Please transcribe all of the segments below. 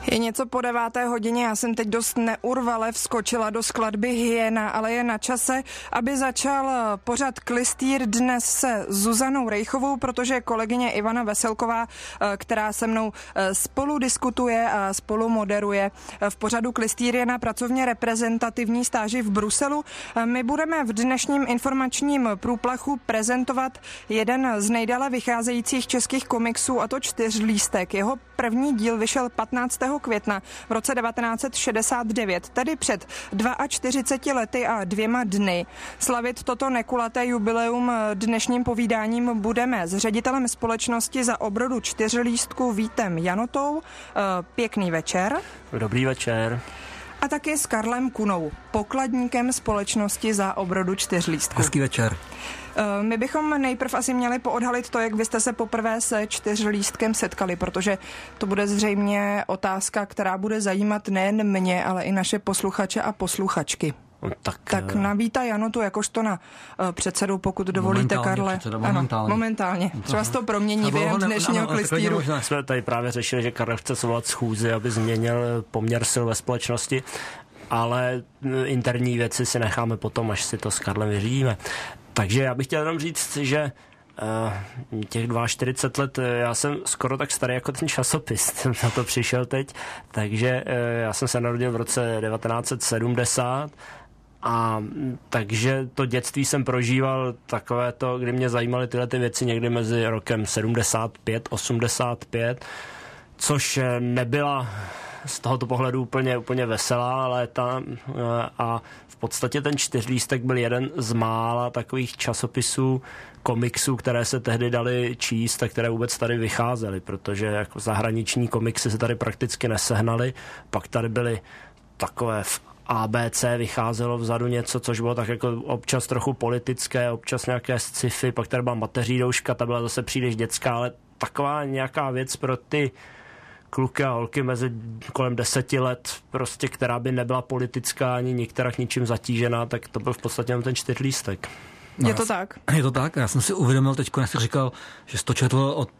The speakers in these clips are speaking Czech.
Je něco po 9:00, já jsem teď dost neurvale vskočila do skladby Hyena, ale je na čase, aby začal pořad Klystýr dnes se Zuzanou Rejchovou, protože kolegyně Ivana Veselková, která se mnou spolu diskutuje a spolu moderuje v pořadu Klystýr, je na pracovně reprezentativní stáži v Bruselu. My budeme v dnešním informačním průplachu prezentovat jeden z nejdále vycházejících českých komiksů, a to Čtyřlístek. Jeho první díl vyšel 15. května v roce 1969, tedy před 42 lety a 2 dny. Slavit toto nekulaté jubileum dnešním povídáním budeme s ředitelem společnosti Za obrodu Čtyřlístku Vítem Janotou. Pěkný večer. Dobrý večer. A taky s Karlem Kunou, pokladníkem společnosti Za obrodu Čtyřlístku. Hezký večer. My bychom nejprv asi měli poodhalit to, jak vy jste se poprvé se Čtyřlístkem setkali, protože to bude zřejmě otázka, která bude zajímat nejen mě, ale i naše posluchače a posluchačky. Tak na Víta Janotu, jakožto na předsedu, pokud dovolíte, Karle. Momentálně. Třeba se to promění během dnešního Klystýru. Jsme tady právě řešili, že Karel chce svolat schůzi, aby změnil poměr sil ve společnosti, ale interní věci si necháme potom, až si to s Karlem vyřídíme. Takže já bych chtěl jenom říct, že těch 42 let, já jsem skoro tak starý jako ten časopis, jsem na to přišel teď, takže já jsem se narodil v roce 1970 a takže to dětství jsem prožíval takové to, kdy mě zajímaly tyhle ty věci někdy mezi rokem 75-85, což nebyla z tohoto pohledu úplně veselá léta a v podstatě ten Čtyřlístek byl jeden z mála takových časopisů, komiksů, které se tehdy daly číst a které vůbec tady vycházely, protože jako zahraniční komiksy se tady prakticky nesehnaly, pak tady byly takové v ABC vycházelo vzadu něco, což bylo tak jako občas trochu politické, občas nějaké sci-fi, pak tady byla Mateří douška, ta byla zase příliš dětská, ale taková nějaká věc pro ty kluky a holky mezi kolem 10 let, prostě, která by nebyla politická ani nikterak ničím zatížená, tak to byl v podstatě ten Čtyřlístek. Je to tak? Je to tak. Já jsem si uvědomil teď, jak jsi říkal, že jsi to četl od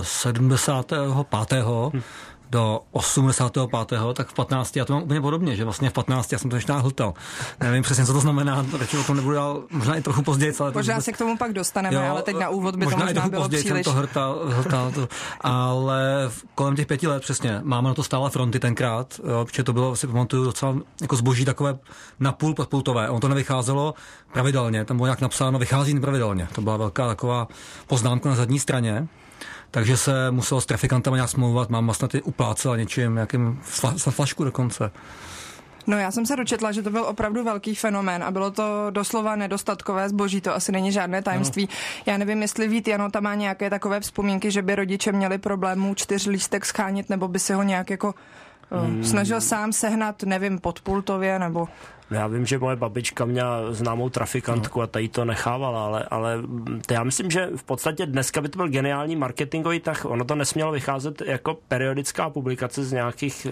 75. do 85. tak v 15. já to mám úplně podobně, že vlastně v 15. já jsem to ještě hltal. Nevím přesně, co to znamená, radši o tom nebudu dál, možná i trochu později. Možná se k tomu pak dostaneme, ale teď na úvod by to možná bylo příliš. Jsem to hrtal to, ale kolem těch 5 let přesně, máme na to stále fronty tenkrát, protože to bylo, si pamatuju, docela jako zboží takové napůl podpultové. On to nevycházelo pravidelně, tam bylo nějak napsáno, vychází nepravidelně. To byla velká taková poznámka na zadní straně. Takže se muselo s trafikantama nějak smlouvat, mám vlastně ty uplácela něčím, nějakým flašku dokonce. No já jsem se dočetla, že to byl opravdu velký fenomén a bylo to doslova nedostatkové zboží, to asi není žádné tajemství. No. Já nevím, jestli Vít Janota má nějaké takové vzpomínky, že by rodiče měli problémů Čtyřlístek schánit, nebo by si ho nějak jako snažil sám sehnat, nevím, podpultově, nebo... Já vím, že moje babička měla známou trafikantku a ta jí to nechávala, ale já myslím, že v podstatě dneska by to byl geniální marketingový tah. Ono to nesmělo vycházet jako periodická publikace z nějakých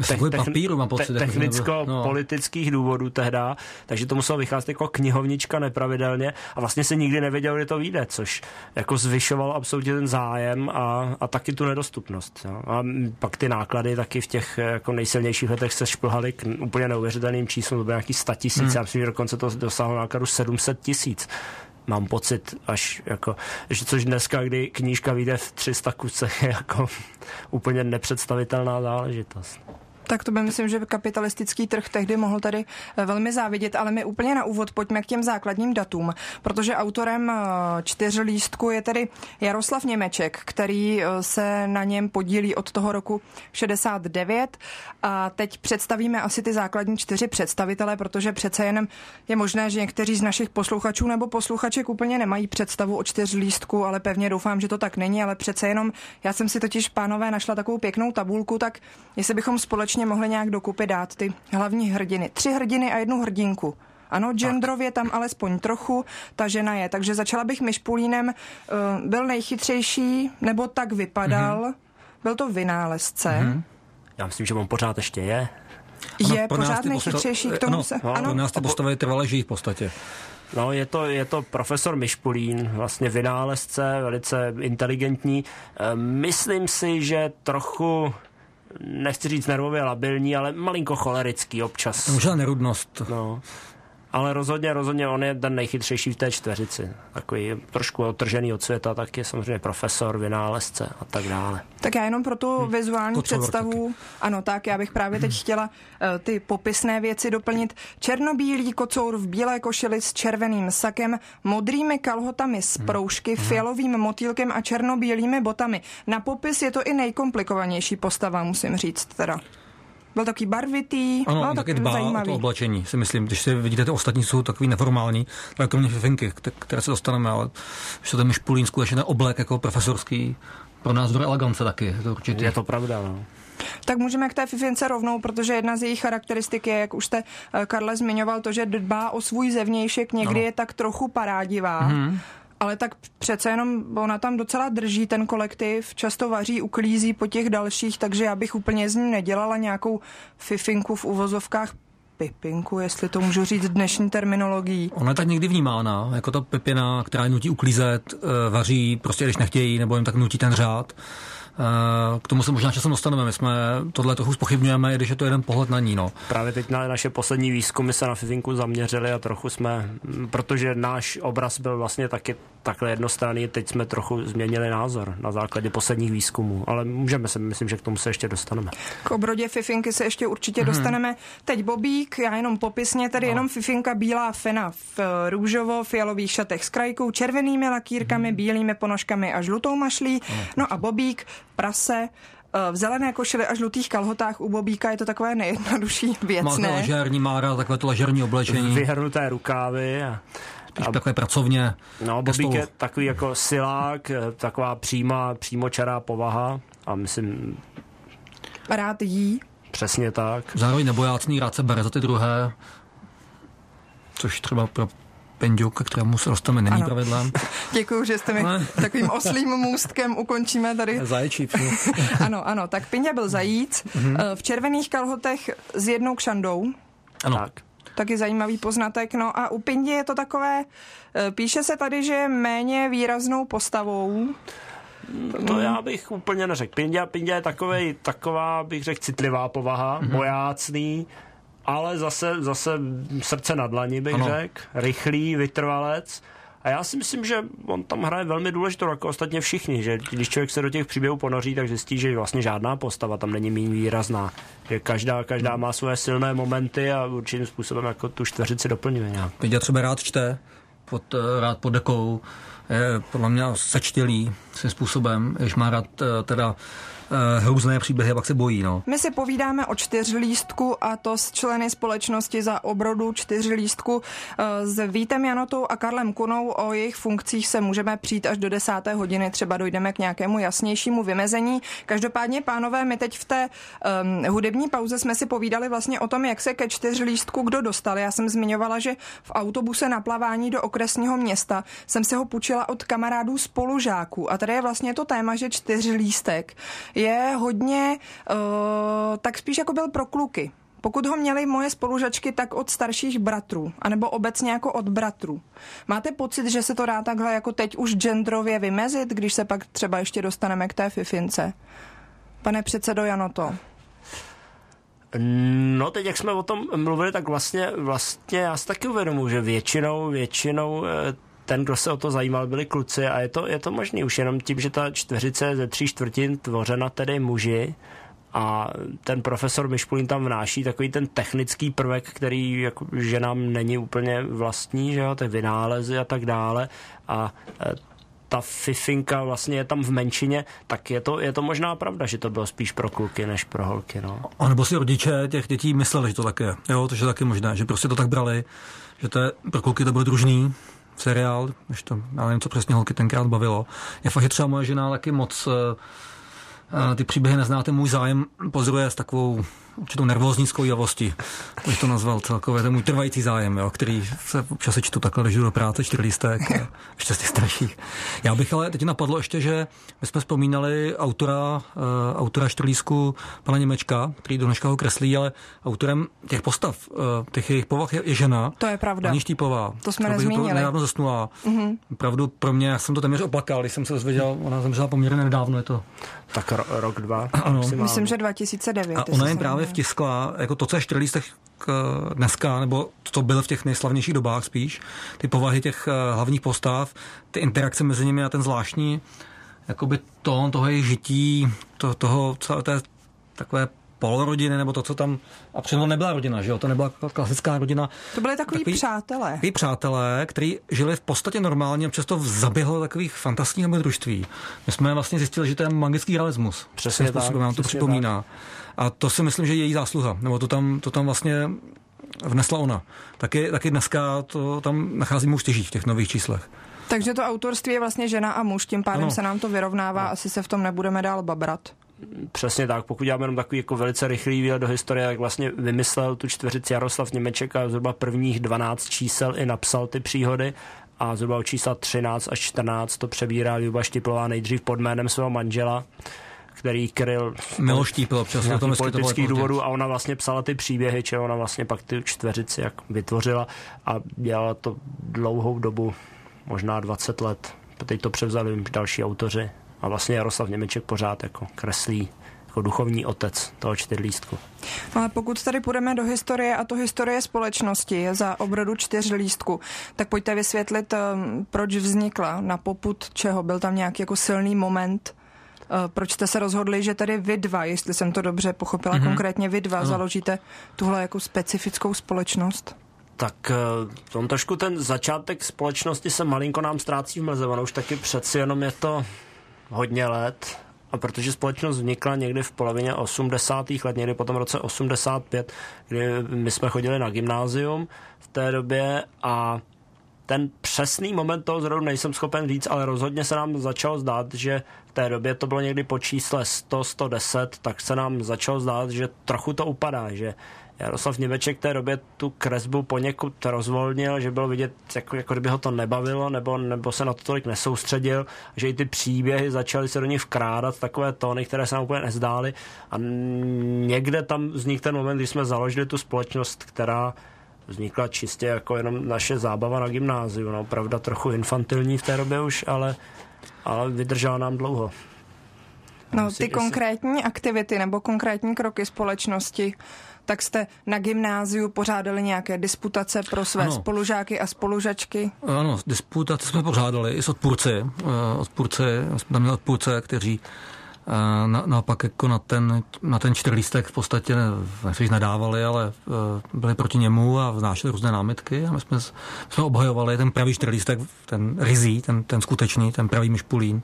technicko-politických důvodů tehda, takže to muselo vycházet jako knihovnička nepravidelně a vlastně se nikdy nevěděl, kdy to vyjde, což jako zvyšovalo absolutně ten zájem a taky tu nedostupnost. Jo. A pak ty náklady taky v těch jako nejsilnějších letech se šplhaly k úplně neuvěřitelným číslům, to bylo nějaký 100 000, já myslím, že dokonce to dosáhlo nákladu 700 000. Mám pocit, až jako, že což dneska, kdy knížka vyjde v 300 kusech, je jako úplně nepředstavitelná záležitost. Tak to by myslím, že kapitalistický trh tehdy mohl tady velmi závidět, ale my úplně na úvod pojďme k těm základním datům, protože autorem Čtyřlístku je tedy Jaroslav Němeček, který se na něm podílí od toho roku 69 a teď představíme asi ty základní 4 představitele, protože přece jenom je možné, že někteří z našich posluchačů nebo posluchaček úplně nemají představu o Čtyřlístku, ale pevně doufám, že to tak není, ale přece jenom já jsem si totiž, pánové, našla takovou pěknou tabulku, tak jestli bychom společně mohli nějak dokupy dát ty hlavní hrdiny. 3 hrdiny a 1 hrdinku. Ano, genderově tam alespoň trochu ta žena je. Takže začala bych Myšpulínem. Byl nejchytřejší, nebo tak vypadal. Byl to vynálezce. Já myslím, že on pořád ještě je. Je pořád nejchytřejší k tomu se... Ano, pro nás ty postavy trvale žijí v podstatě. No, je to profesor Myšpulín, vlastně vynálezce, velice inteligentní. Myslím si, že trochu nechci říct nervově labilní, ale malinko cholerický občas. Možná nerudnost. No. Ale rozhodně on je ten nejchytřejší v té čtveřici. Takový trošku odtržený od světa, tak je samozřejmě profesor, vynálezce a tak dále. Tak já jenom pro tu vizuální představu, taky. Ano, tak já bych právě teď chtěla ty popisné věci doplnit. Černobílý kocour v bílé košili s červeným sakem, modrými kalhotami z proužky, fialovým motýlkem a černobílými botami. Na popis je to i nejkomplikovanější postava, musím říct teda. Byl taky barvitý, ano, taky dbá zajímavý. O to oblečení, si myslím. Když si vidíte, ty ostatní jsou takový neformální, tak kromě fifinky, které se dostaneme, ale když to ten Myšpulín skutečně oblek jako profesorský, pro nás do elegance taky. Je to pravda, no. Tak můžeme k té fifince rovnou, protože jedna z jejich charakteristik je, jak už jste, Karle, zmiňoval, to, že dbá o svůj zevnějšek, někdy je tak trochu parádivá. Ale tak přece jenom ona tam docela drží ten kolektiv, často vaří, uklízí po těch dalších, takže já bych úplně z ní nedělala nějakou fifinku v uvozovkách pipinku, jestli to můžu říct dnešní terminologií. Ona je tak někdy vnímána, jako ta pipina, která nutí uklízet, vaří, prostě když nechtějí, nebo jim tak nutí ten řád. K tomu se možná časem dostaneme. My jsme tohle trochu zpochybňujeme, i když je to jeden pohled na ní. No. Právě teď na naše poslední výzkumy se na fifinku zaměřili a trochu jsme, protože náš obraz byl vlastně taky takhle jednostranný, teď jsme trochu změnili názor na základě posledních výzkumů, ale myslím, že k tomu se ještě dostaneme. K obrodě fifinky se ještě určitě dostaneme. Teď bobík, já jenom popisně, tedy jenom fifinka bílá fena v růžovo-fialových šatech s krajkou, červenými lakýrkami, bílými ponožkami a žlutou mašlí. No a bobík, prase, v zelené košili a žlutých kalhotách. U bobíka je to takové nejjednodušší věcné. Má ležérní mára, takové to ležérní oblečení. Vyhrnuté rukávy a takové pracovně. No, bobík je takový jako silák, taková přímočará povaha a myslím... Rád jí. Přesně tak. Zároveň nebojácný, rád se bere za ty druhé, což třeba pro Penďu, ke kterému se dostaneme, není pravidlem. Děkuju, že jste mi takovým oslým můstkem ukončíme tady. Zaječí. Ano, tak Pinďa byl zajíc, v červených kalhotech s jednou kšandou. Ano. Tak. Taky zajímavý poznatek. No a u Pindy je to takové, píše se tady, že je méně výraznou postavou. To já bych úplně neřekl. Pinďa je taková, bych řekl, citlivá povaha, bojácný, ale zase srdce na dlani, bych řekl. Rychlý, vytrvalec. A já si myslím, že on tam hraje velmi důležitou, jako ostatně všichni, že když člověk se do těch příběhů ponoří, tak zjistí, že vlastně žádná postava tam není méně výrazná. Že každá má své silné momenty a určitým způsobem jako tu čtveřici doplňuje nějak. Pinďa třeba rád čte, rád pod dekou, je podle mě sečtělý svým způsobem, když má rád teda hrůzné příběhy a pak se bojí. No. My si povídáme o čtyřlístku a to s členy společnosti Za obrodu čtyřlístku. S Vítem Janotou a Karlem Kunou o jejich funkcích se můžeme přijít až do 10. hodiny, třeba dojdeme k nějakému jasnějšímu vymezení. Každopádně, pánové, my teď v té hudební pauze jsme si povídali vlastně o tom, jak se ke čtyřlístku kdo dostal. Já jsem zmiňovala, že v autobuse na plavání do okresního města jsem se ho půjčila od kamarádů spolužáků. A tady je vlastně to téma, že čtyřlístek je hodně, tak spíš jako byl pro kluky. Pokud ho měly moje spolužačky, tak od starších bratrů, anebo obecně jako od bratrů. Máte pocit, že se to dá takhle jako teď už genderově vymezit, když se pak třeba ještě dostaneme k té fifince? Pane předsedo Janoto. No teď, jak jsme o tom mluvili, tak vlastně já si taky uvědomuji, že většinou ten, kdo se o to zajímal, byli kluci a je to možný už jenom tím, že ta čtveřice je ze 3/4 tvořena tedy muži a ten profesor Myšpulín tam vnáší takový ten technický prvek, který jako ženám není úplně vlastní, že jo, ty vynálezy a tak dále a ta fifinka vlastně je tam v menšině, tak je to možná pravda, že to bylo spíš pro kluky než pro holky. No. A nebo si rodiče těch dětí mysleli, že to tak je. Jo, to je taky možné, že prostě to tak brali, že to je, pro kluky to bylo družný seriál, než to, já nevím, co přesně holky tenkrát bavilo. Je fakt, že třeba moje žena taky moc ty příběhy neznáte, můj zájem pozoruje s takovou určitou nervózní skojivostí, bych to nazval celkově, to je můj trvající zájem, jo, který se občas čtu takhle, když jdu do práce, 4 lístek, ještě z těch starších. Já bych ale teď napadlo ještě, že my jsme vzpomínali autora 4 lístku, pana Němečka, který do dneška ho kreslí, ale autorem těch postav, těch jejich povah je žena. To je pravda. Paní Štípová. To jsme nezmínili. To nedávno zasnula. Opravdu pro mě, já jsem to téměř oplakal, když jsem se dozvěděl, ona zemřela poměrně nedávno, je to. Tak rok, 2. Ano. Myslím, že 2009. A ona jim právě vtiskla, jako to, co je 4 lístek dneska, nebo to bylo v těch nejslavnějších dobách spíš, ty povahy těch hlavních postav, ty interakce mezi nimi a ten zvláštní jakoby tón toho jejich žití, toho té takové polorodiny, nebo to, co tam... A přitom nebyla rodina, že jo? To nebyla klasická rodina. To byly takový přátelé. Takový přátelé, kteří žili v podstatě normálně a přesto zaběhlo takových fantastických dobrodružství. My jsme vlastně zjistili, že to je magický realismus. Přesně tak. Nám to připomíná. Tak. A to si myslím, že je její zásluha. Nebo to tam vlastně vnesla ona. Taky dneska to tam nacházíme už těží v těch nových číslech. Takže to autorství je vlastně žena a muž, tím pádem se nám to vyrovnává, asi se v tom nebudeme dál babrat. Přesně tak, pokud děláme jenom takový jako velice rychlý výlet do historie, jak vlastně vymyslel tu čtveřici Jaroslav Němeček a zhruba prvních 12 čísel i napsal ty příhody a zhruba od čísla 13 až 14 to přebírá Ljuba Štiplová nejdřív pod jménem svého manžela, který kryl Miloš Štipl občas politických důvodů a ona vlastně psala ty příběhy, či ona vlastně pak ty čtveřici jak vytvořila a dělala to dlouhou dobu, možná 20 let. Teď to převzali další autoři. A vlastně Jaroslav Němeček pořád jako kreslí jako duchovní otec toho 4 lístku. No ale pokud tady půjdeme do historie, a to historie společnosti za obrodu 4 lístku, tak pojďte vysvětlit, proč vznikla, na popud čeho, byl tam nějaký jako silný moment, proč jste se rozhodli, že tady vy dva, jestli jsem to dobře pochopila, konkrétně vy dva založíte tuhle jako specifickou společnost? Tak on trošku ten začátek společnosti se malinko nám ztrácí v mlze, ono už taky přeci jenom je to hodně let a protože společnost vznikla někdy v polovině 80. let, někdy potom v roce 85, kdy my jsme chodili na gymnázium v té době a ten přesný moment toho zrodu nejsem schopen říct, ale rozhodně se nám začalo zdát, že v té době to bylo někdy po čísle 100, 110, tak se nám začalo zdát, že trochu to upadá, že Jaroslav Němeček v té době tu kresbu poněkud rozvolnil, že bylo vidět, jako kdyby ho to nebavilo, nebo se na to tolik nesoustředil, že i ty příběhy začaly se do nich vkrádat takové tóny, které se nám úplně nezdály a někde tam vznikl ten moment, kdy jsme založili tu společnost, která vznikla čistě jako jenom naše zábava na gymnáziu, no, pravda trochu infantilní v té době už, ale vydržela nám dlouho. No, ty konkrétní aktivity nebo konkrétní kroky společnosti, tak jste na gymnáziu pořádali nějaké disputace pro své spolužáky a spolužačky? Ano, disputace jsme pořádali i s odpůrci. Jsme tam měli odpůrce, kteří naopak jako na ten 4 lístek v podstatě nechci nadávali, ale byli proti němu a vznášeli různé námitky a my jsme obhajovali ten pravý 4 lístek, ten rizí, ten skutečný, ten pravý myšpulín.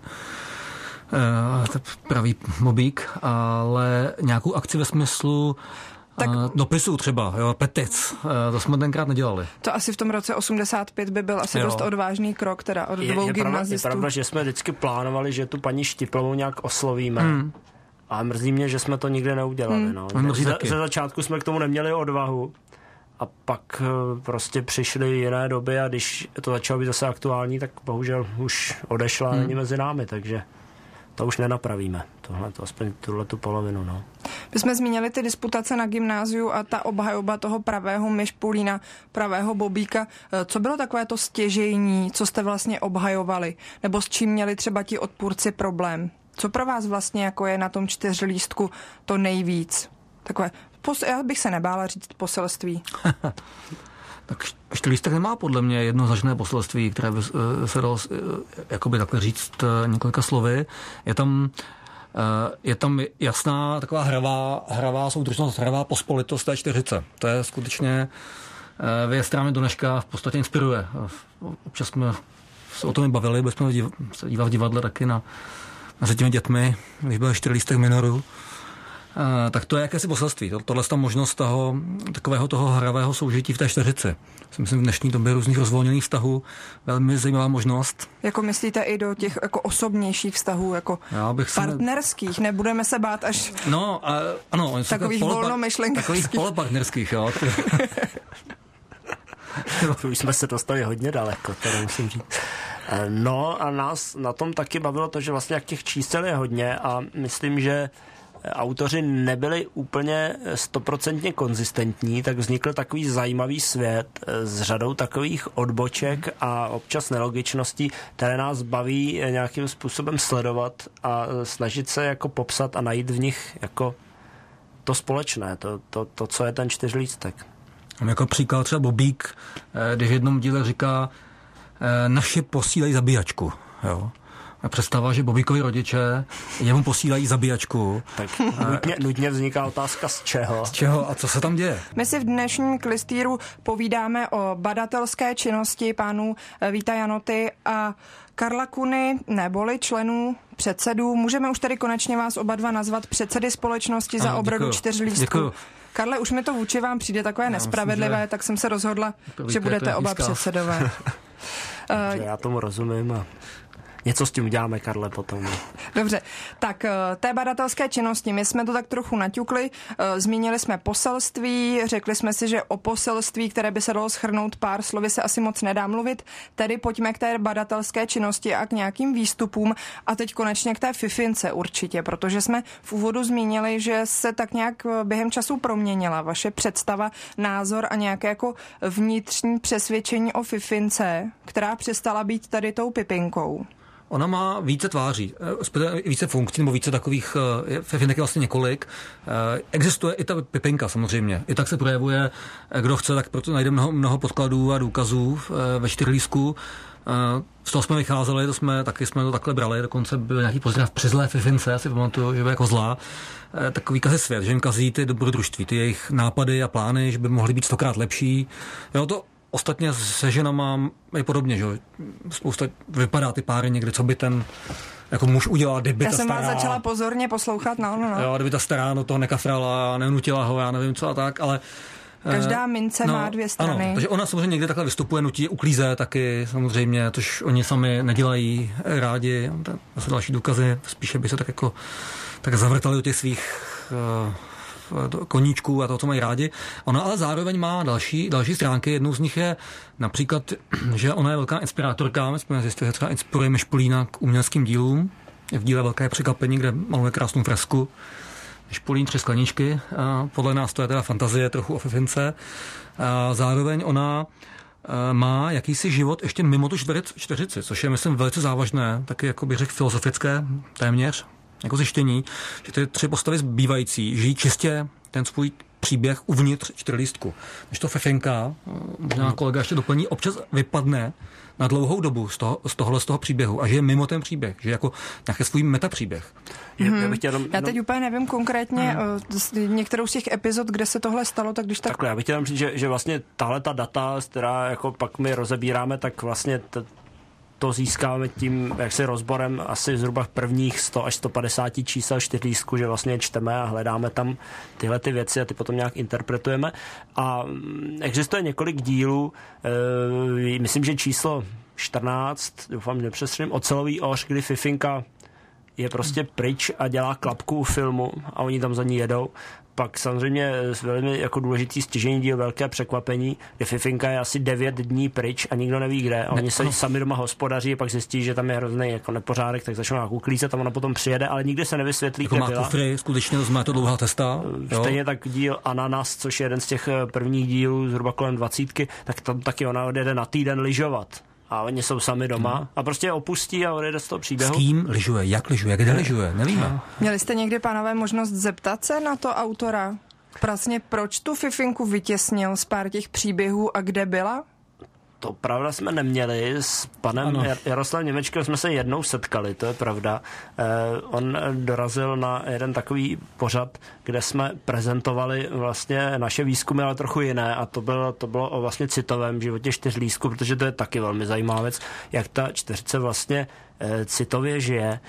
Pravý mobík, ale nějakou akci ve smyslu dopisů třeba, petic, to jsme tenkrát nedělali. To asi v tom roce 85 by byl asi dost odvážný krok, teda od 2 gymnazistů. Je pravda, že jsme vždycky plánovali, že tu paní Štiplovou nějak oslovíme. A mrzí mě, že jsme to nikdy neudělali. Ze začátku jsme k tomu neměli odvahu. A pak prostě přišly jiné doby a když to začalo být zase aktuální, tak bohužel už odešla a není mezi námi, takže to už nenapravíme. Aspoň tuhletu polovinu. No. My jsme zmínili ty disputace na gymnáziu a ta obhajoba toho pravého myšpulína, pravého bobíka. Co bylo takové to stěžejní, co jste vlastně obhajovali? Nebo s čím měli třeba ti odpůrci problém? Co pro vás vlastně jako je na tom 4 lístku to nejvíc? Takové, já bych se nebála říct poselství. Tak 4 lístek nemá podle mě jednoznačné poselství, které by se dalo jakoby takhle říct několika slovy. Je tam jasná taková hravá soudržnost, hravá pospolitost té 4. To je skutečně věc, která mě do dneška v podstatě inspiruje. Občas jsme se o tom bavili, byli jsme se dívat v divadle taky na těmi dětmi, když byl 4 lístek minoru. tak to je jakési poselství. Tohle je ta možnost takového hravého soužití v té čtveřici. Myslím, v dnešní době různých rozvolněných vztahů velmi zajímavá možnost. Jako myslíte i do těch jako osobnějších vztahů, jako partnerských? Nebudeme se bát až ano, takových volnomyšlenských. Takových polopartnerských, jo. Už jsme se dostali hodně daleko, to musím říct. No a nás na tom taky bavilo to, že vlastně jak těch čísel je hodně a myslím, že autoři nebyli úplně 100% konzistentní, tak vznikl takový zajímavý svět s řadou takových odboček a občas nelogičností, které nás baví nějakým způsobem sledovat a snažit se jako popsat a najít v nich jako to společné, to co je ten čtyřlístek. Jako příklad třeba Bobík, když v jednom díle říká, naši posílají zabíjačku, jo. A představa, že Bobíkovi rodiče jemu posílají zabíjačku. Tak nutně vzniká otázka z čeho. Z čeho a co se tam děje? My si v dnešním klistýru povídáme o badatelské činnosti pánů Víta Janoty a Karla Kuny, neboli členů předsedů. Můžeme už tady konečně vás oba dva nazvat předsedy společnosti za obrodu čtyřlístků. Karle, už mi to vůči vám přijde takové nespravedlivé, tak jsem se rozhodla, že budete oba předsedové. Já tomu rozumím a něco s tím uděláme, Karle, potom. Dobře, tak té badatelské činnosti, my jsme to tak trochu naťukli, zmínili jsme poselství, řekli jsme si, že o poselství, které by se dalo shrnout pár slovy, se asi moc nedá mluvit, tedy pojďme k té badatelské činnosti a k nějakým výstupům a teď konečně k té fifince určitě, protože jsme v úvodu zmínili, že se tak nějak během času proměnila vaše představa, názor a nějaké jako vnitřní přesvědčení o fifince, která přestala být tady tou Pipinkou. Ona má více tváří, více funkcí, nebo více takových, fifinek je vlastně několik. Existuje i ta Pipinka samozřejmě. I tak se projevuje, kdo chce, tak proto najde mnoho podkladů a důkazů ve čtyřlístku. Z toho jsme vycházeli, taky jsme to takhle brali, dokonce byl nějaký pozdrav při zlé fifince, já si pamatuju, že byl jako zlá. Takový kazí svět, že jim kazí ty dobrodružství, ty jejich nápady a plány, že by mohly být 100krát lepší. Jo, to ostatně se ženama je podobně, že spousta vypadá ty páry někde, co by ten jako muž udělal, kdyby ta stará... Já jsem vás začala pozorně poslouchat, no. Jo, kdyby ta stará toho nekafrala a nenutila ho, já nevím co a tak, ale... Každá mince má dvě strany. Ano, takže ona samozřejmě někde takhle vystupuje, nutí uklíze taky samozřejmě, tož oni sami nedělají rádi. To jsou další důkazy, spíše by se tak zavrtali do těch svých koníčků a toho, co mají rádi. Ona ale zároveň má další stránky. Jednou z nich je například, že ona je velká inspirátorka. My jsme zjistili, že třeba inspiruje Špulína k uměleckým dílům. Je v díle Velké překvapení, kde maluje krásnou fresku. Špulín 3 skleničky. A podle nás to je teda fantazie trochu o fifince. A zároveň ona má jakýsi život ještě mimo tu čtveřici, což je, myslím, velice závažné, taky, jako bych řekl, filozofické téměř, jako zjištění, že ty 3 postavy zbývající žijí čistě ten svůj příběh uvnitř čtyřlístku. Než to fifinka, možná kolega ještě doplní, občas vypadne na dlouhou dobu z toho příběhu a žije mimo ten příběh, že jako nějaký svůj metapříběh. Já teď úplně nevím konkrétně některou z těch epizod, kde se tohle stalo, tak když tak... Takhle, já bych chtěl jenom říct, že vlastně tahle ta data, která jako pak my rozebíráme, tak vlastně to získáme tím, jak se rozborem asi zhruba prvních 100 až 150 čísel čtyřlístku, že vlastně čteme a hledáme tam tyhle ty věci a ty potom nějak interpretujeme. A existuje několik dílů, myslím, že číslo 14, doufám, nepřestřelím, Ocelový oř, kdy fifinka je prostě pryč a dělá klapku u filmu a oni tam za ní jedou. Pak samozřejmě velmi jako důležitý stěžejní díl Velké překvapení, kde fifinka je asi 9 dní pryč a nikdo neví kde. A oni se sami doma hospodaří a pak zjistí, že tam je hrozný jako nepořádek, tak začnou nějak uklízet a ona potom přijede, ale nikdy se nevysvětlí, jako kde má byla. Kufry, skutečně má to dlouhá cesta. Stejně tak díl Ananas, což je jeden z těch prvních dílů, zhruba kolem 20, tak tam taky ona odjede na týden lyžovat. A oni jsou sami doma a prostě je opustí a odjede z toho příběhu. S kým lyžuje, jak lyžuje, kde lyžuje, nevíme. Měli jste někdy, pánové, možnost zeptat se na to autora? Vlastně proč tu fifinku vytěsnil z pár těch příběhů a kde byla? To pravda jsme neměli. S panem Jaroslavem Němečkem jsme se jednou setkali, to je pravda. On dorazil na jeden takový pořad, kde jsme prezentovali vlastně naše výzkumy, ale trochu jiné a to bylo o vlastně citovém životě čtyřlístku, protože to je taky velmi zajímavá věc, jak ta čtyřice vlastně citově žije.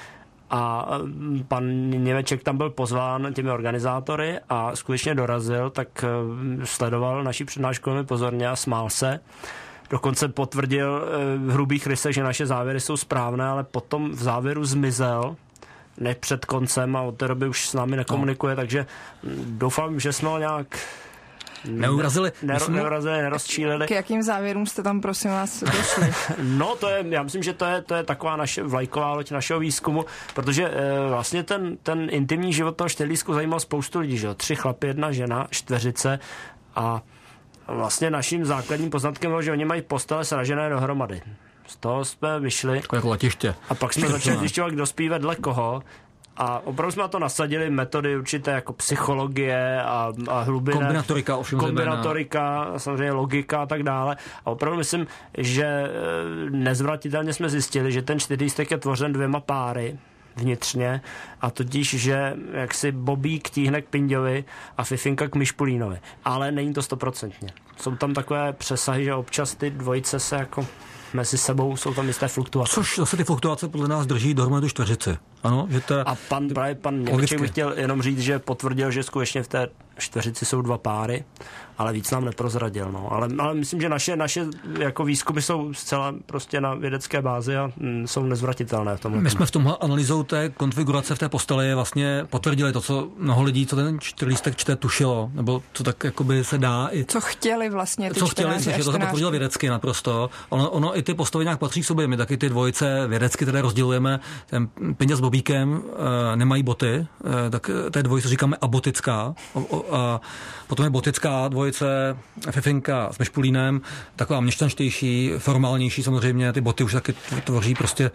a pan Němeček tam byl pozván těmi organizátory a skutečně dorazil, tak sledoval naši přednášku velmi pozorně a smál se. Dokonce potvrdil v hrubých rysech, že naše závěry jsou správné, ale potom v závěru zmizel, ne před koncem, a od té doby už s námi nekomunikuje, takže doufám, že jsme ho nějak neurazili, nerozčílili. K jakým závěrům jste tam, prosím vás, došli? No, já myslím, že to je taková naše vlajková loď našeho výzkumu, protože vlastně ten intimní život toho čtyřlístku zajímal spoustu lidí, že jo? 3 chlapi, 1 žena, čtveřice, a vlastně naším základním poznatkem bylo, že oni mají postele sražené dohromady. Z toho jsme vyšli. Jako letiště. A pak jsme začali zjišťovat, kdo spí vedle koho. A opravdu jsme na to nasadili metody určité jako psychologie a hlubina. Kombinatorika, samozřejmě logika a tak dále. A opravdu myslím, že nezvratitelně jsme zjistili, že ten čtyřlístek je tvořen 2 páry vnitřně, a totiž, že jaksi Bobík tíhne k Pinďovi a Fifinka k Mišpulínovi. Ale není to 100%. Jsou tam takové přesahy, že občas ty dvojice se jako mezi sebou jsou tam jisté fluktuace. Což zase ty fluktuace podle nás drží dohromady tu čtveřici. Ano, že to... A pan Němeček bych chtěl jenom říct, že potvrdil, že skutečně v té čtveřici jsou 2 páry, ale víc nám neprozradil. No. Ale myslím, že naše jako výzkumy jsou zcela prostě na vědecké bázi a jsou nezvratitelné v tomhle. My jsme v tomhle analýzou té konfigurace v té posteli vlastně potvrdili to, co mnoho lidí, co ten čtyřlístek čte, tušilo, nebo co tak jakoby se dá. Co chtěli vlastně ty co chtěli, že to se potvrdilo vědecky naprosto. Ono i ty postavy nějak patří k sobě. My taky ty dvojice vědecky tedy rozdělujeme. Ten Pinďa s Bobíkem nemají boty, tak té dvojice říkáme abotická. A potom je botická dvojice Fifinka s Mišpulínem, taková měšťanštější, formálnější samozřejmě, ty boty už taky tvoří prostě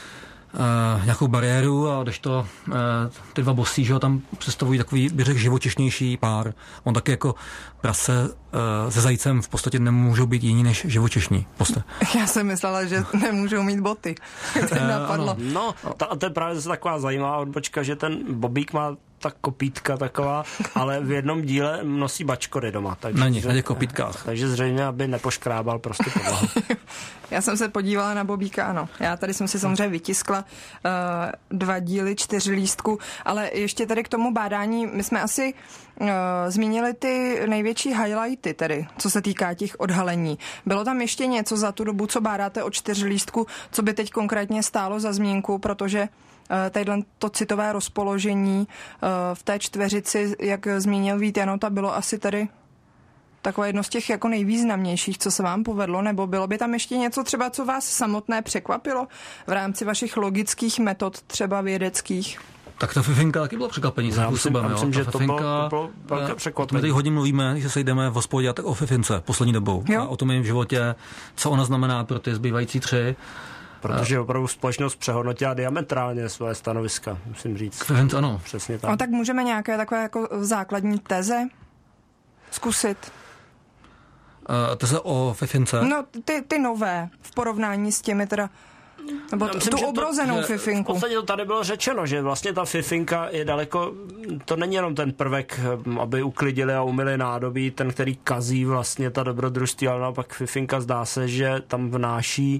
nějakou bariéru, a kdežto ty 2 bosí, že ho tam představují takový, bych řekl, živočišnější pár. On taky jako prase se zajícem v podstatě nemůžou být jiní než živočišní. Já jsem myslela, že nemůžou mít boty. To napadlo. No, to je právě zase taková zajímavá odbočka, že ten Bobík má ta kopítka taková, ale v jednom díle nosí bačkory doma. Na těch kopítkách. Takže zřejmě, aby nepoškrábal prostě podlahu. Já jsem se podívala na Bobíka, ano. Já tady jsem si samozřejmě vytiskla 2 díly čtyřlístku, ale ještě tady k tomu bádání, my jsme asi zmínili ty největší highlighty tedy, co se týká těch odhalení. Bylo tam ještě něco za tu dobu, co bádáte o čtyřlístku, co by teď konkrétně stálo za zmínku, protože tadyhle to citové rozpoložení v té čtveřici, jak zmínil Vít Janota, bylo asi tady takové jedno z těch jako nejvýznamnějších, co se vám povedlo, nebo bylo by tam ještě něco třeba, co vás samotné překvapilo v rámci vašich logických metod, třeba vědeckých? Tak ta Fifinka taky byla překvapení. Já myslím, že to bylo velké překvapení. My tady hodně mluvíme, když se sejdeme v hospodě, tak o Fifince poslední dobou. A o tom jejím životě, co ona znamená pro ty zbývající 3. Protože opravdu společnost přehodnotila diametrálně svoje stanoviska, musím říct. Fifince, ano. Přesně tak. No, tak můžeme nějaké takové jako základní teze zkusit? Teze o Fifince? No, ty nové, v porovnání s těmi teda, nebo tu obrozenou Fifinku. V podstatě to tady bylo řečeno, že vlastně ta Fifinka je daleko, to není jenom ten prvek, aby uklidili a umyli nádobí, ten, který kazí vlastně ta dobrodružství, ale naopak Fifinka zdá se, že tam vnáší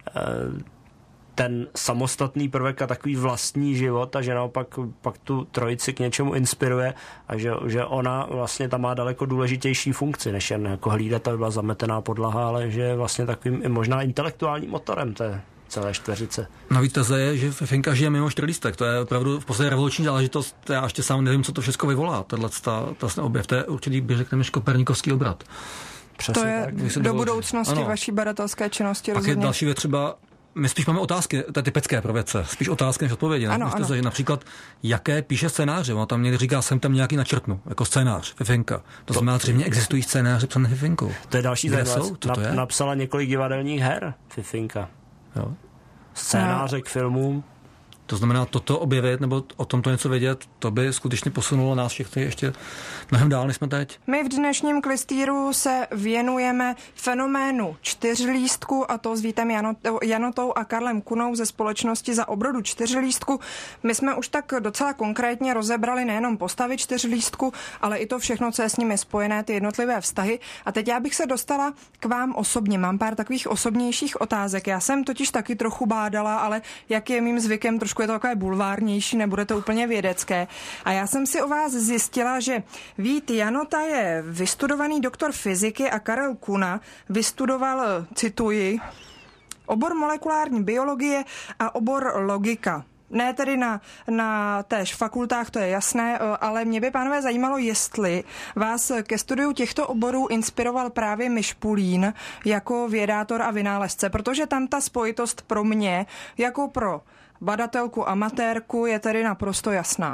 ten samostatný prvek a takový vlastní život, a že naopak pak tu trojici k něčemu inspiruje, a že ona vlastně tam má daleko důležitější funkci, než jen jako hlídat, aby byla zametená podlaha, ale že je vlastně takovým i možná intelektuálním motorem té celé čtveřice. Navíc teze je, že Fifinka žije mimo čtyřlístek. To je opravdu v podstatě revoluční záležitost. Já ještě sám nevím, co to všechno vyvolá. Tato objev, to je určitý, bych řekl, kopernikovský obrat. Přesně to je tak. Do budoucnosti vaší badatelské činnosti. Pak je další věc třeba, my spíš máme otázky, to je typické pro vědce, spíš otázky než odpovědi. Ano. Například, jaké píše scénáře. On tam někdy říká, jsem tam nějaký načrtnu, jako scénář, Fifinka. To znamená, zřejmě existují scénáře psané Fifinkou. To je další zajímavost. Napsala několik divadelních her Fifinka. Jo. Scénáře k filmům. To znamená, toto objevit nebo o tomto něco vědět, to by skutečně posunulo nás všechny ještě mnohem dál, než jsme teď. My v dnešním klistýru se věnujeme fenoménu čtyřlístku, a to s Vítem Janotou a Karlem Kunou ze společnosti Za obrodu čtyřlístku. My jsme už tak docela konkrétně rozebrali nejenom postavy čtyřlístku, ale i to všechno, co je s nimi spojené, ty jednotlivé vztahy. A teď já bych se dostala k vám osobně. Mám pár takových osobnějších otázek. Já jsem totiž taky trochu bádala, ale jak je mým zvykem, trošku trošku je to takové bulvárnější, nebude to úplně vědecké. A já jsem si o vás zjistila, že Vít Janota je vystudovaný doktor fyziky a Karel Kuna vystudoval, cituji, obor molekulární biologie a obor logika. Ne tedy na též fakultách, to je jasné, ale mě by, pánové, zajímalo, jestli vás ke studiu těchto oborů inspiroval právě Myšpulín jako vědátor a vynálezce, protože tam ta spojitost pro mě, jako pro badatelku amatérku, je tedy naprosto jasná.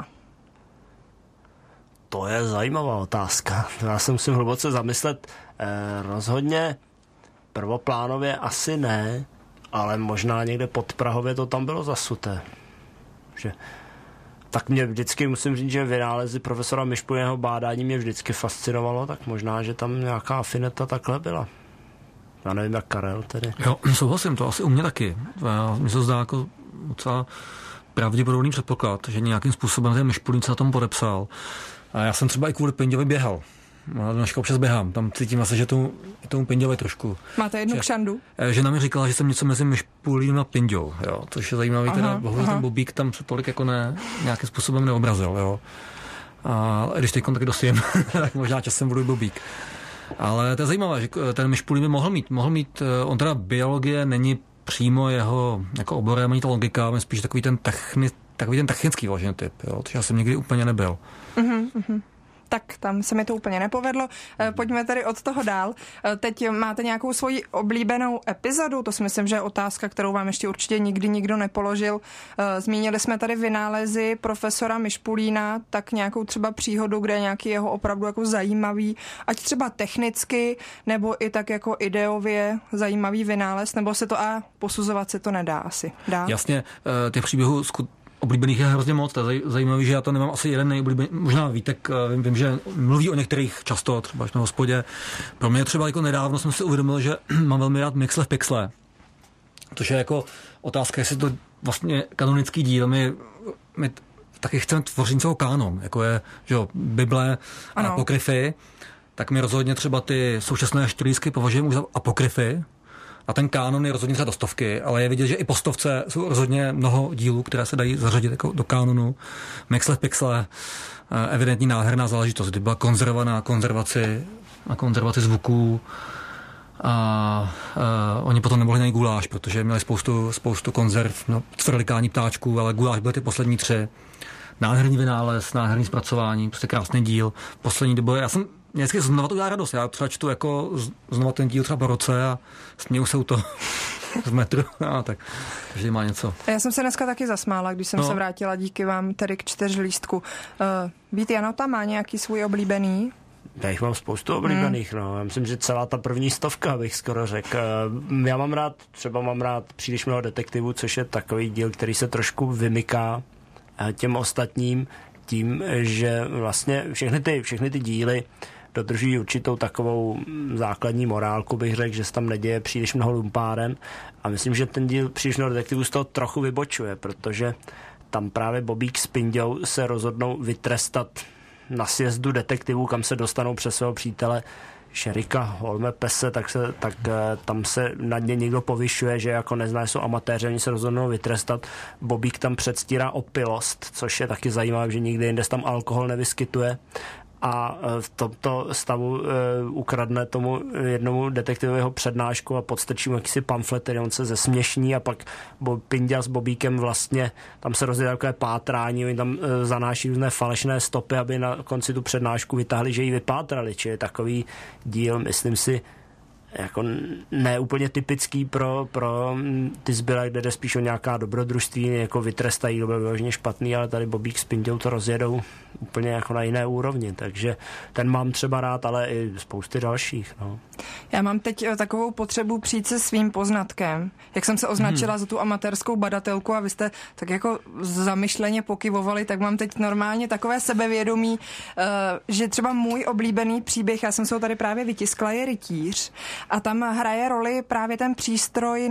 To je zajímavá otázka. Já se musím hluboce zamyslet. Rozhodně prvoplánově asi ne, ale možná někde pod Prahově to tam bylo zasuté. Že, tak mě vždycky, musím říct, že vynálezy profesora Myšpulínného bádání mě vždycky fascinovalo, tak možná, že tam nějaká afinita takhle byla. Já nevím, jak Karel tedy. Jo, souhlasím, to asi u mě taky. Mně se zdá jako docela pravděpodobný předpoklad, že nějakým způsobem ten Myšpulín se na tom podepsal. A já jsem třeba i kvůli Pinďovi běhal. Dneška občas běhám, tam cítím asi, že tomu Pinďovi trošku. Máte jednu kšandu? Žena mi říkala, že jsem něco mezi Myšpulínem a Pinďou, jo, což je zajímavý, teda bohužel ten Bobík tam se tolik jako nějakým způsobem neobrazil, jo. A když teď taky dosím, tak možná časem budu Bobík. Ale to je zajímavé, že ten Myšpulín by mohl mít, on teda biologie není přímo jeho jako oborem, ani ta logika, ale spíš takový ten technický vložený typ, jo, což já jsem nikdy úplně nebyl. Tak tam se mi to úplně nepovedlo. Pojďme tedy od toho dál. Teď máte nějakou svoji oblíbenou epizodu? To si myslím, že je otázka, kterou vám ještě určitě nikdy nikdo nepoložil. Zmínili jsme tady vynálezy profesora Myšpulína, tak nějakou třeba příhodu, kde je nějaký jeho opravdu jako zajímavý, ať třeba technicky, nebo i tak jako ideově zajímavý vynález, nebo se to posuzovat se to nedá asi. Dá? Jasně, těch příběhů oblíbených je hrozně moc, to je zajímavý, že já to nemám asi jeden nejoblíbený, možná Vítek, vím, že mluví o některých často, třeba až na hospodě. Pro mě třeba jako nedávno jsem si uvědomil, že mám velmi rád Mixle v Pixle, což je jako otázka, jestli to vlastně kanonický díl, my taky chceme tvořit celou kánon, jako je, že jo, Bible a apokryfy, tak my rozhodně třeba ty současné čtyřlístky považujeme už za apokryfy. A ten kánon je rozhodně třeba do 100, ale je vidět, že i po 100 jsou rozhodně mnoho dílů, které se dají zařadit jako do kánonu. Mixle v Pixle, evidentní nádherná záležitost, kdy byla konzerva na konzervaci zvuků a oni potom nemohli najít guláš, protože měli spoustu konzerv, cvrlikání ptáčků, ale guláš byly ty poslední 3. Nádherný vynález, nádherný zpracování, prostě krásný díl. Poslední dobou, mě vždycky znova to udělá radost. Já třeba čtu jako znova ten díl třeba po roce a směju se u toho z metru. Tak každý má něco. Já jsem se dneska taky zasmála, když jsem se vrátila díky vám tedy k 4lístku. Vít Janota má nějaký svůj oblíbený? Já jich mám spoustu oblíbených, Já myslím, že celá ta první 100, bych skoro řekl. Já mám rád Příliš mnoho detektivů, což je takový díl, který se trošku vymyká těm ostatním tím, že vlastně všechny ty díly dodržují určitou takovou základní morálku, bych řekl, že se tam neděje příliš mnoho lumpáren a myslím, že ten díl Příliš mnoho detektivů z toho trochu vybočuje, protože tam právě Bobík s Pinďou se rozhodnou vytrestat na sjezdu detektivů, kam se dostanou přes svého přítele Šerika Holme Pese, tak tam se nad ně někdo povyšuje, že jako nezná, jsou amatéři, oni se rozhodnou vytrestat. Bobík tam předstírá opilost, což je taky zajímavé, že nikdy jinde tam alkohol nevyskytuje. A v tomto stavu ukradne tomu jednomu detektivovi jeho přednášku a podstrčí mu jakýsi pamflet, který on se zesměšní a pak Pinďa s Bobíkem vlastně, tam se rozdělí takové pátrání, oni tam zanáší různé falešné stopy, aby na konci tu přednášku vytáhli, že ji vypátrali, čili takový díl, myslím si, jako ne úplně typický pro ty zbylé, kde jde spíš o nějaká dobrodružství, jako vytrestají, kdo byl vyloženě špatný, ale tady Bobík s Pinďou to rozjedou úplně jako na jiné úrovni, takže ten mám třeba rád, ale i spousty dalších. Já mám teď takovou potřebu přijít se svým poznatkem. Jak jsem se označila za tu amatérskou badatelku a vy jste tak jako zamyšleně pokyvovali, tak mám teď normálně takové sebevědomí, že třeba můj oblíbený příběh, já jsem se ho tady právě vytiskla, je Rytíř a tam hraje roli právě ten přístroj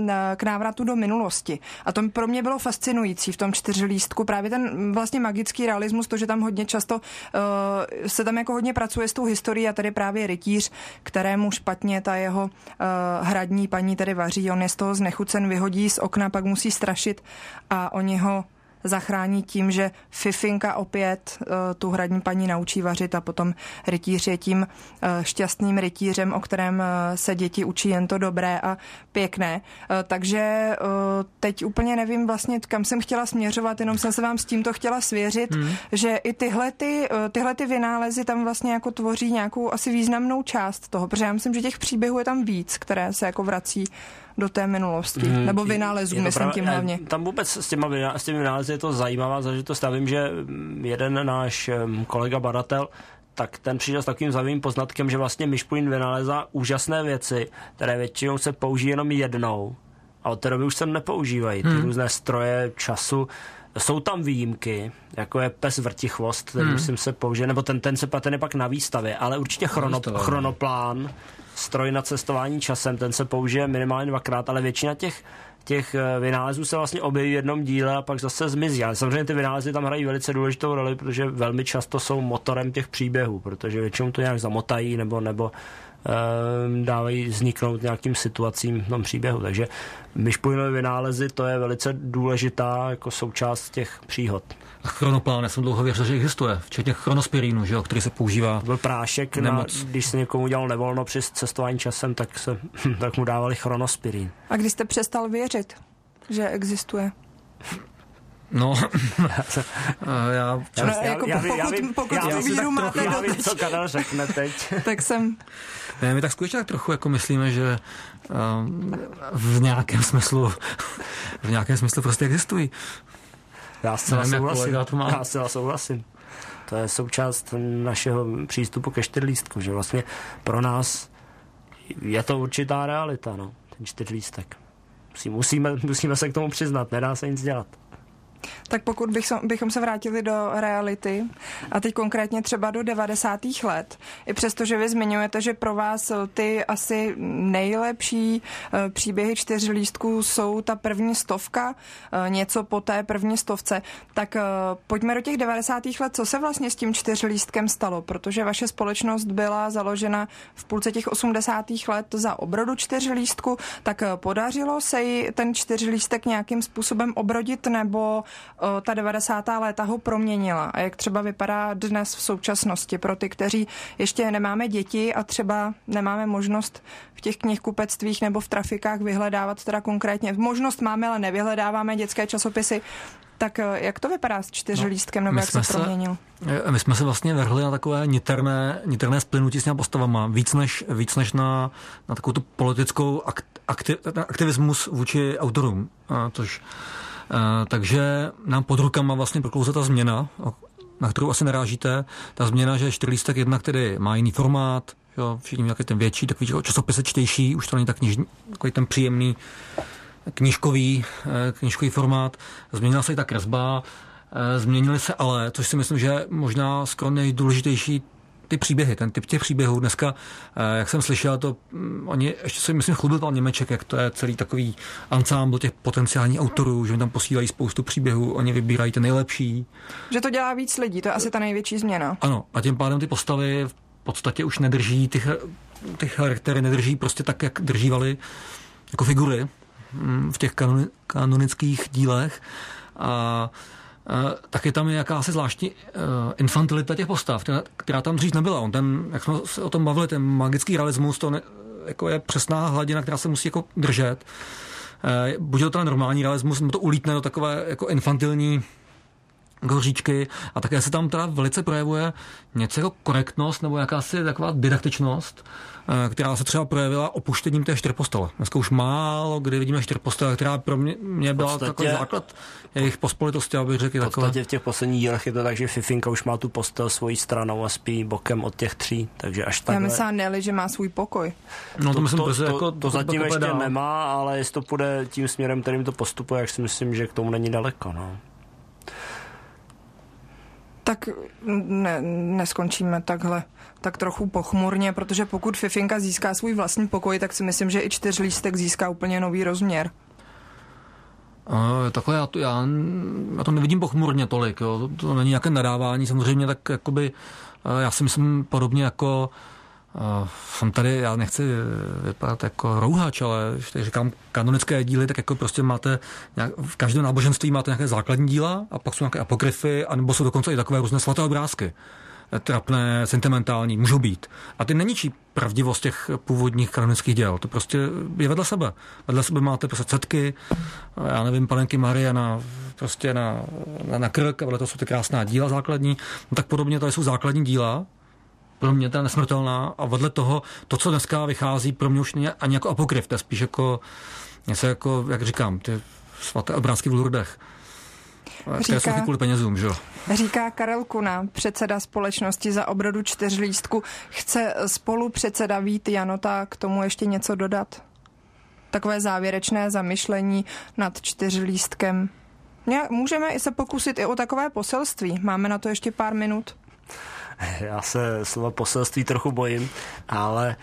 k návratu do minulosti. A to pro mě bylo fascinující v tom 4lístku, právě ten vlastně magický realismus, to, že tam hodně často se tam jako hodně pracuje s tou historií a tady právě Rytíř, které kterému špatně ta jeho hradní paní tedy vaří. On je z toho znechucen, vyhodí z okna, pak musí strašit a oni ho zachrání tím, že Fifinka opět tu hradní paní naučí vařit a potom rytíř je tím šťastným rytířem, o kterém se děti učí jen to dobré a pěkné. Takže teď úplně nevím vlastně, kam jsem chtěla směřovat, jenom jsem se vám s tímto chtěla svěřit, že i tyhle ty vynálezy tam vlastně jako tvoří nějakou asi významnou část toho, protože já myslím, že těch příběhů je tam víc, které se jako vrací do té minulosti, nebo vynálezů, myslím tím hlavně. Tam vůbec s těmi vynálezy je to zajímavá záležitost. Já vím, že jeden náš kolega badatel, tak ten přišel s takovým zajímavým poznatkem, že vlastně Mišpulín vynalezá úžasné věci, které většinou se použijí jenom jednou. A od té doby už se nepoužívají. Ty různé stroje času. Jsou tam výjimky, jako je pes vrtichvost, ten myslím se použije, nebo ten je pak na výstavě, ale určitě chronoplán, stroj na cestování časem, ten se použije minimálně 2krát, ale většina těch vynálezů se vlastně objeví v jednom díle a pak zase zmizí. Ale samozřejmě ty vynálezy tam hrají velice důležitou roli, protože velmi často jsou motorem těch příběhů, protože většinou to nějak zamotají nebo dávají vzniknout nějakým situacím v tom příběhu. Takže Mišpulínovy vynálezy, to je velice důležitá jako součást těch příhod. A chronoplán, já jsem dlouho věřil, že existuje, včetně chronospirínu, že jo, který se používá. To byl prášek, když se někomu dělal nevolno při cestování časem, tak mu dávali chronospirín. A když jste přestal věřit, že existuje? No, pokud tu víru máte já vím, co Karel řekne teď. Tak jsem... Ne, my tak skutečně tak trochu jako myslíme, že v nějakém smyslu prostě existují. Já zcela souhlasím. To je součást našeho přístupu ke čtyřlístku, že vlastně pro nás je to určitá realita, no, ten čtyřlístek. Musíme se k tomu přiznat, nedá se nic dělat. Tak pokud bychom se vrátili do reality a teď konkrétně třeba do 90. let, i přesto, že vy zmiňujete, že pro vás ty asi nejlepší příběhy čtyřlístků jsou ta první 100, něco po té první 100, tak pojďme do těch 90. let, co se vlastně s tím čtyřlístkem stalo, protože vaše společnost byla založena v půlce těch 80. let za obrodu čtyřlístku, tak podařilo se jí ten čtyřlístek nějakým způsobem obrodit, nebo ta 90. léta ho proměnila a jak třeba vypadá dnes v současnosti pro ty, kteří ještě nemáme děti a třeba nemáme možnost v těch knihkupectvích nebo v trafikách vyhledávat teda konkrétně. Možnost máme, ale nevyhledáváme dětské časopisy. Tak jak to vypadá s čtyřlístkem, nebo jak se proměnil? My jsme se vlastně vrhli na takové niterné splynutí s těma postavama, víc než na takovou tu politickou aktivismus vůči autorům. Takže nám pod rukama vlastně proklouzla ta změna, na kterou asi narážíte. Ta změna, že čtyřlístek jednak tedy má jiný formát, jo, všichni nějaký ten větší, takový časopis čtější, už to není tak takový ten příjemný knížkový formát. Změnila se i ta kresba, změnily se ale, což si myslím, že možná skoro nejdůležitější, ty příběhy, ten typ těch příběhů. Dneska, jak jsem slyšel, to oni, ještě se myslím chlubil pan Němeček, jak to je celý takový ansámbl těch potenciálních autorů, že mi tam posílají spoustu příběhů, oni vybírají ty nejlepší. Že to dělá víc lidí, to je asi ta největší změna. Ano, a tím pádem ty postavy v podstatě už nedrží, ty charaktery nedrží prostě tak, jak držívaly jako figury v těch kanonických dílech. A taky tam je jakási zvláštní infantilita těch postav, která tam dřív nebyla. Jak jsme se o tom bavili, ten magický realismus, jako je přesná hladina, která se musí jako držet. Buď to ten normální realismus, nebo to ulítne do takové jako infantilní hoříčky a také se tam teda velice projevuje něco jako korektnost nebo jakási taková didaktičnost, která se třeba projevila opuštěním té čtyřpostele. Dneska už málo kdy vidíme čtyřpostele, která pro mě byla takový základ jejich pospolitosti, aby řekl takové. V podstatě v těch posledních dílech je to tak, že Fifinka už má tu postel svojí stranou a spí bokem od těch 3, takže až takhle. Já myslím Nelly, že má svůj pokoj. No to myslím, to zatím ještě nemá, ale jestli to půjde tím směrem, kterým to postupuje, jak si myslím, že k tomu není daleko, no. Tak neskončíme takhle tak trochu pochmurně, protože pokud Fifinka získá svůj vlastní pokoj, tak si myslím, že i čtyřlístek získá úplně nový rozměr. Takhle já to nevidím pochmurně tolik. Jo. To není nějaké nadávání, samozřejmě, tak jakoby já si myslím podobně jako Jsem tady, já nechci vypadat jako rouhač, ale když říkám kanonické díly, tak jako prostě máte, v každém náboženství máte nějaké základní díla a pak jsou nějaké apokryfy, anebo jsou dokonce i takové různé svaté obrázky. Trapné, sentimentální, můžou být. A ty neníčí pravdivost těch původních kanonických děl. To prostě je vedle sebe. Vedle sebe máte prostě cetky, já nevím, Panenky Marie prostě na krk, a vedle toho jsou ty krásná díla základní. No tak podobně tady jsou základní díla, pro mě to je nesmrtelná, a vedle toho, to, co dneska vychází, pro mě už není ani jako apokryf, to je spíš jako něco jako, jak říkám, ty svaté obrázky v Lourdech. Které jsou kvůli penězům, že jo? Říká Karel Kuna, předseda společnosti Za obrodu čtyřlístku. Chce spolupředseda Vít Janota k tomu ještě něco dodat? Takové závěrečné zamyšlení nad čtyřlístkem. Můžeme se pokusit i o takové poselství. Máme na to ještě pár minut. Já se slova poselství trochu bojím, ale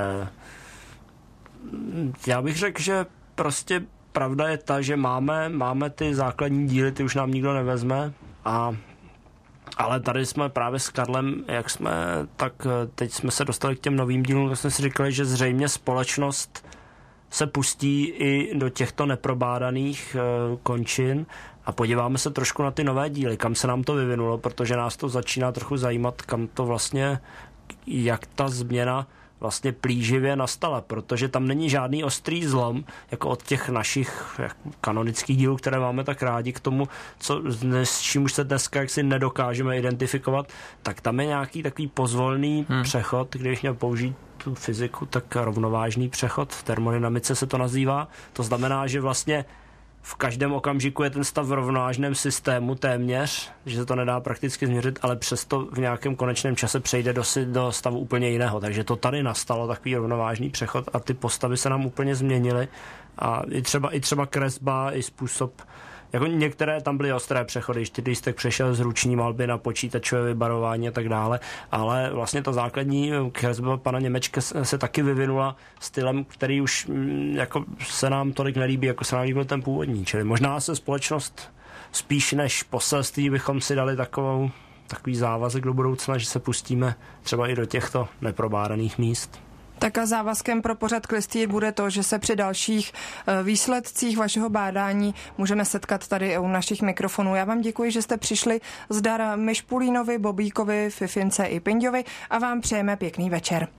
já bych řekl, že prostě pravda je ta, že máme ty základní díly, ty už nám nikdo nevezme, ale tady jsme právě s Karlem, tak teď jsme se dostali k těm novým dílům, tak jsme si říkali, že zřejmě společnost se pustí i do těchto neprobádaných končin a podíváme se trošku na ty nové díly, kam se nám to vyvinulo, protože nás to začíná trochu zajímat, kam to vlastně, jak ta změna vlastně plíživě nastala, protože tam není žádný ostrý zlom, jako od těch našich kanonických dílů, které máme tak rádi, k tomu, s čím už se dneska jaksi nedokážeme identifikovat, tak tam je nějaký takový pozvolný přechod, když měl použít tu fyziku, tak rovnovážný přechod, v termodynamice se to nazývá. To znamená, že vlastně v každém okamžiku je ten stav v rovnovážném systému téměř, že se to nedá prakticky změřit, ale přesto v nějakém konečném čase přejde do stavu úplně jiného. Takže to tady nastalo, takový rovnovážný přechod a ty postavy se nám úplně změnily a i třeba kresba, i způsob, jako některé tam byly ostré přechody, čtyřlístek přešel z ruční malby na počítačové vybarování a tak dále, ale vlastně ta základní kresba pana Němečka se taky vyvinula stylem, který už jako se nám tolik nelíbí, jako se nám líbil ten původní. Čili možná se společnost spíš než poselství bychom si dali takový závazek do budoucna, že se pustíme třeba i do těchto neprobádaných míst. Tak a závazkem pro pořad Klystýr bude to, že se při dalších výsledcích vašeho bádání můžeme setkat tady u našich mikrofonů. Já vám děkuji, že jste přišli. Zdar Myšpulínovi, Bobíkovi, Fifince i Pinďovi a vám přejeme pěkný večer.